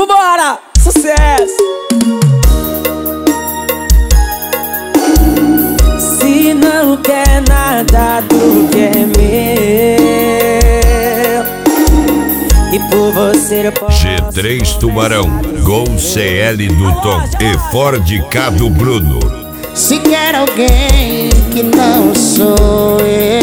Vambora! Sucesso! Se não quer nada do que é meu, e por você eu posso... G3 Tubarão, Gol CL do Tom e Ford K do Bruno. Se quer alguém que não sou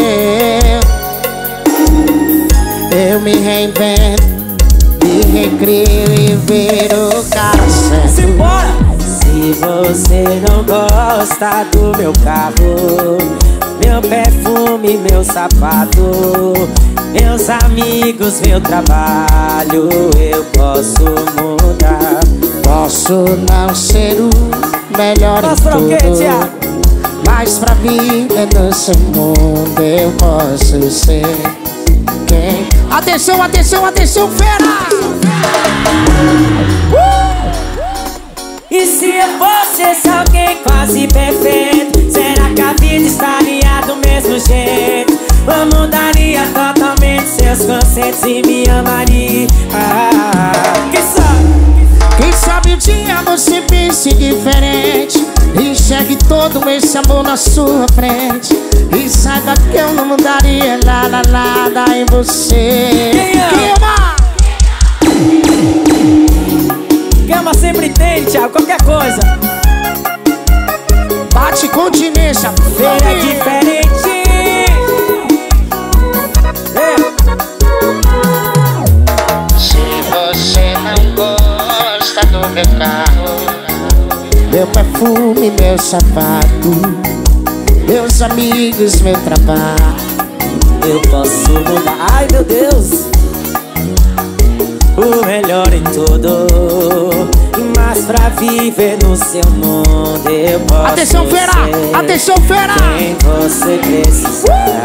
eu me reinvento, me recrio e viro o cara certo. Simbora! Se você não gosta do meu carro, meu perfume, meu sapato, meus amigos, meu trabalho, eu posso mudar. Posso não ser o melhor em tudo, mas pra viver no seu mundo eu posso ser quem... Atenção, atenção, atenção, fera! E se eu fosse esse alguém quase perfeito, será que a vida estaria do mesmo jeito? Ou mudaria totalmente seus conceitos e me amaria? Quem sabe? Quem sabe um dia você pense diferente, enxergue todo esse amor na sua frente, e saiba que eu não mudaria nada em você. Quem ama? Quem ama sempre entende, Thiago, qualquer coisa. Bate continência, feira é diferente. Se você não gosta do meu carro, meu perfume, meu sapato, meus amigos, meu trabalho, eu posso mudar. Ai meu Deus, o melhor em tudo, mas pra viver no seu mundo eu posso. Atenção, fera! Atenção, fera! Quem você precisar.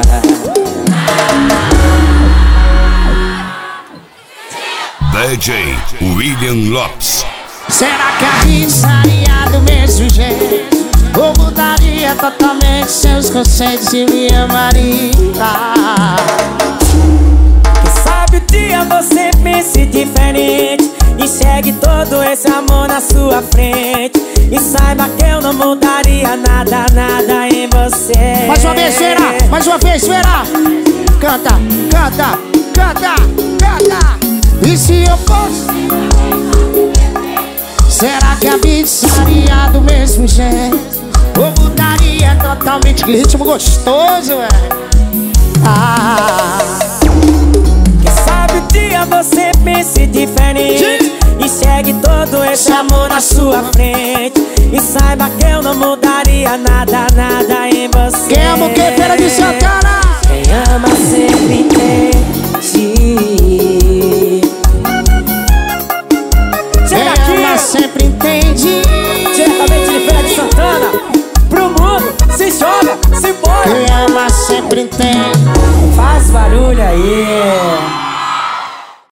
DJ William Lopes. Será que a vida estaria do mesmo jeito? Ou mudaria totalmente seus conceitos e me amaria? Quem sabe o dia você pense diferente, enxergue todo esse amor na sua frente, e saiba que eu não mudaria nada em você. Mais uma vez, Vera! Mais uma vez, Vera! Canta, canta, canta, canta! E se eu fosse... Será que a vida estaria do mesmo jeito? Ou mudaria totalmente? Que ritmo gostoso, velho! Quem sabe o dia você pense diferente, enxergue todo esse amor na sua frente, e saiba que eu não mudaria nada em você. Quem ama o que? Feira de Santana! Quem ama sempre entende. Quem ama sempre entende. Diretamente de Feira de Santana pro mundo, se joga, se embora. Quem ama sempre entende. Faz barulho aí.